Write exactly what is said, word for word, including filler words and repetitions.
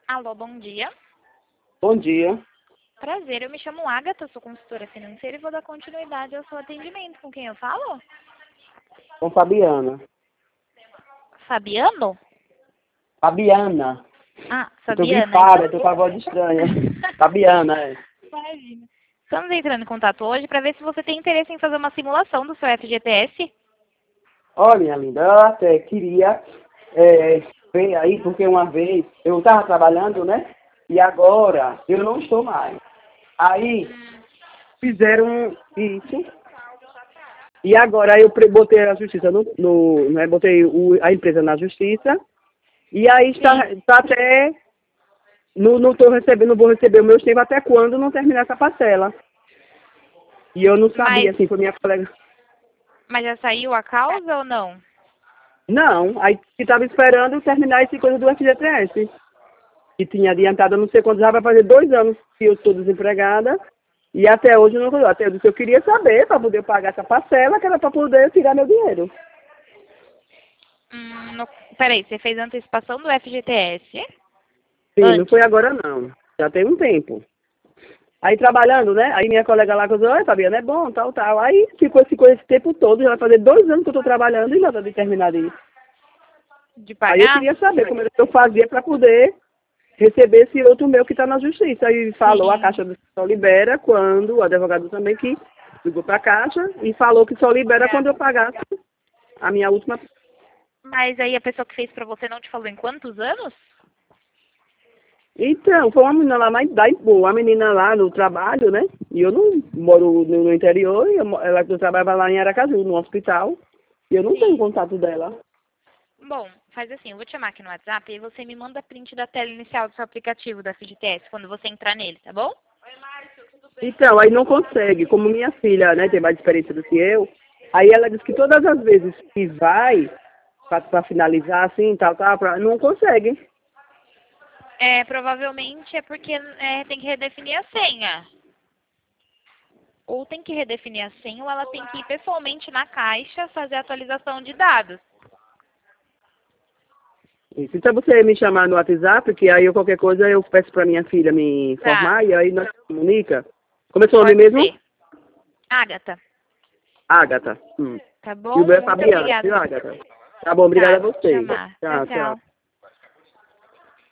Alô, bom dia. Bom dia. Prazer, eu me chamo Agatha, sou consultora financeira e vou dar continuidade ao seu atendimento. Com quem eu falo? Com Fabiana. Fabiano? Fabiana. Ah, Eu tô Fabiana, gripada, então... tô com a voz estranha. Fabiana, é. Imagina. Estamos entrando em contato hoje para ver se você tem interesse em fazer uma simulação do seu F G T S. Olha, minha linda, eu até queria é, ver aí, porque uma vez eu estava trabalhando, né? E agora eu não estou mais. Aí fizeram isso. E agora eu pre- botei a justiça no, no né, botei o, a empresa na justiça. E aí está, está até. Não, não, tô recebendo, não vou receber o meu tempo até quando não terminar essa parcela. E eu não sabia, Mas, assim, foi minha colega. mas já saiu a causa ou não? Não, aí que estava esperando terminar esse coisa do F G T S. Que tinha adiantado não sei quantos, já vai fazer dois anos que eu estou desempregada. E até hoje não rolou. Até eu disse, eu queria saber para poder pagar essa parcela, que era para poder tirar meu dinheiro. Hum, no... Peraí, você fez a antecipação do F G T S? Sim, não foi Antes. agora não. Já tem um tempo. Aí trabalhando, né? Aí minha colega lá falou, oi Fabiana, é bom, tal, tal. Aí ficou esse, esse tempo todo, já vai fazer dois anos que eu estou trabalhando e nada de terminar isso. De Aí eu pagar? queria saber como eu fazia para poder receber esse outro meu que está na justiça. Aí falou, a Sim. Caixa só libera quando, o advogado também que ligou para a Caixa e falou que só libera quando eu pagasse a minha última. Mas aí a pessoa que fez pra você não te falou em quantos anos? Então, foi uma menina lá na idade boa, a menina lá no trabalho, né? E eu não moro no, no interior, e eu, mo- ela eu trabalhava lá em Aracaju, no hospital, e eu não tenho Sim. contato dela. Bom, faz assim, eu vou te chamar aqui no WhatsApp e você me manda print da tela inicial do seu aplicativo da F G T S quando você entrar nele, tá bom? Então, aí não consegue, como minha filha, né, tem mais experiência do que eu, aí ela diz que todas as vezes que vai para finalizar assim, tal, tal, pra, não consegue. É, provavelmente é porque é, tem que redefinir a senha. Ou tem que redefinir a senha ou ela tem que ir pessoalmente na caixa fazer a atualização de dados. Isso. Então você me chamar no WhatsApp, que aí eu, qualquer coisa eu peço para minha filha me Tá, informar, e aí nós comunica. Como é seu nome pode mesmo? ser. Agatha, Ágata. Hum. tá E o bom? meu é Muito Fabiana, obrigada. viu, Ágata? Tá bom, obrigada Tá, a vou te você. chamar. Tchau, Tchau, tchau. tchau.